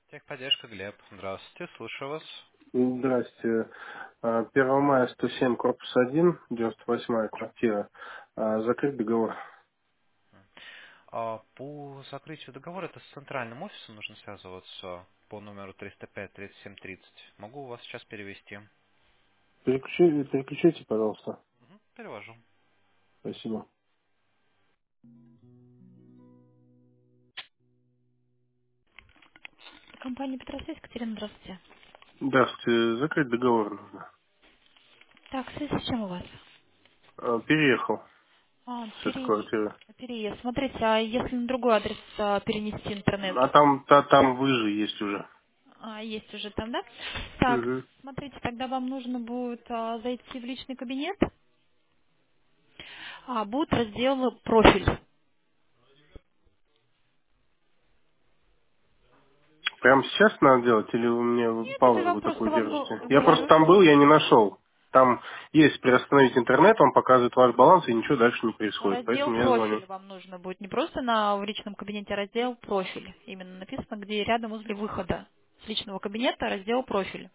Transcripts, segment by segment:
Техподдержка, Глеб. Здравствуйте, слушаю вас. Здрасте. 1 мая 107, корпус 1, 98 квартира. Закрыть договор. По закрытию договора это с центральным офисом нужно связываться по номеру 305-3730. Могу вас сейчас перевести. Переключите, пожалуйста. Перевожу. Спасибо. Компания Петросвязь, Екатерина, здравствуйте. Здравствуйте. Закрыть договор нужно. Так, в связи с чем у вас? Переехал с этой Переезд. квартиры. Переезд. Смотрите, а если на другой адрес перенести интернет? Там выже есть уже. Есть уже там, да? Так, Угу. смотрите, тогда вам нужно будет зайти в личный кабинет. Будет раздел «Профиль». Прямо сейчас надо делать или вы мне Нет, это паузу вам вы просто такую вам держите? Я просто говорю, там был, что я не нашел. Там есть приостановить интернет, он показывает ваш баланс и ничего дальше не происходит. раздел Поэтому я звоню. «Профиль» вам нужно будет. Не просто в личном кабинете, а раздел «Профиль». Именно написано, где рядом возле выхода с личного кабинета раздел «Профиль».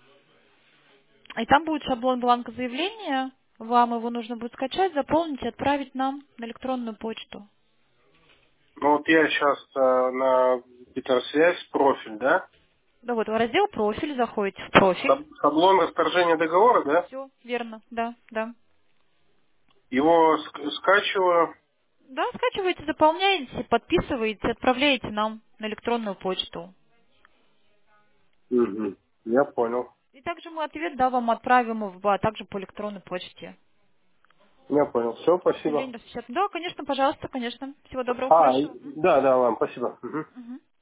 И там будет шаблон бланка заявления. Вам его нужно будет скачать, заполнить и отправить нам на электронную почту. Ну вот я сейчас на Петросвязь, профиль, да? Да вот, в раздел «Профиль» заходите в «Профиль». Шаблон расторжения договора, да? Все, верно, да, да. Его скачиваю. Да, скачиваете, заполняете, подписываете, отправляете нам на электронную почту. Мгм. Я понял. И также мы ответ, да, вам отправим также по электронной почте. Я понял. Все, К сожалению, спасибо. распечатан. Да, конечно, пожалуйста, конечно. Всего доброго, хорошего. Да, ладно, спасибо. Мгм. Мгм.